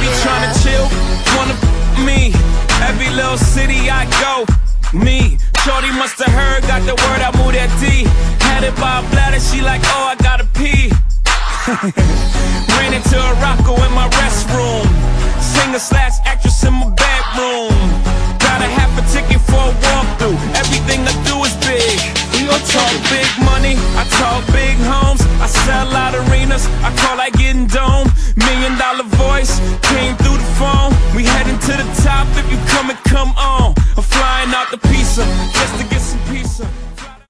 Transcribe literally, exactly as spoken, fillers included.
be tryna chill, wanna f me. Every little city I go, me. Shorty musta heard, got the word, I moved that D. Had it by a bladder, she like, oh, I gotta pee. Ran into a rocko in my restroom. Singer slash actress in my bedroom. Got a half a ticket for a walkthrough. Everything I do is big. I talk big money, I talk big homes. I sell out arenas, I call like getting dome. Million dollar voice,